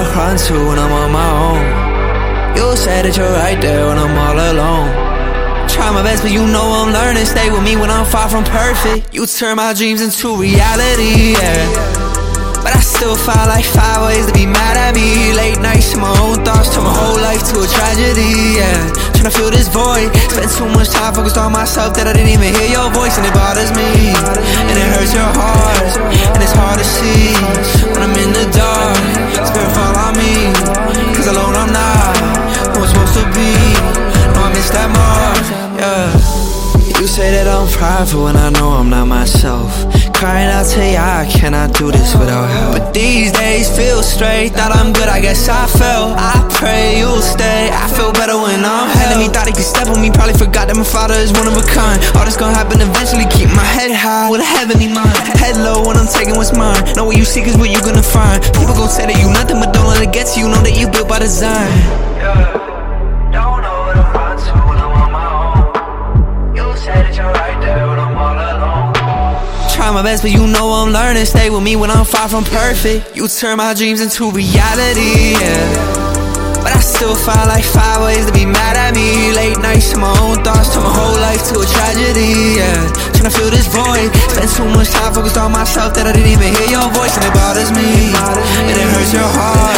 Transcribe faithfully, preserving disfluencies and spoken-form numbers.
to run to when I'm on my own. You say that you're right there when I'm all alone. Try my best, but you know I'm learning. Stay with me when I'm far from perfect. You turn my dreams into reality, yeah. But I still find like five ways to be mad at me. Late nights in my own thoughts, turn my whole life to a tragedy, yeah. Tryna fill this void, spend too much time focused on myself that I didn't even hear your voice. And it bothers me, and it hurts your heart, and it's hard to see when I'm in the dark. Spirit fall on me, cause alone I'm not who I'm supposed to be. No, I miss that mark, yeah. You say that I'm prideful when I know I'm not myself. Crying out to ya, I cannot do this without help. But these days feel straight, thought I'm good, I guess I fell. I pray you'll stay, I feel better when I'm held. Enemy thought he could step on me, probably forgot that my father is one of a kind. All this gonna happen eventually, keep my head high with a heavenly mind. Head low when I'm taking what's mine. Know what you seek is what you gonna find. People gon' say that you nothing, but don't let it get to you. Know that you built by design, yeah. Don't know what I'm run to when I'm on my own. You say that you're right there when I'm all alone. Try my best, but you know I'm learning. Stay with me when I'm far from perfect. You turn my dreams into reality, yeah. But I still find like five ways to be mad at me. Late nights in my own thoughts, turn my whole life to a tragedy, yeah. Tryna fill this void, spend too much time focused on myself that I didn't even hear your voice. And it bothers me, and it hurts your heart,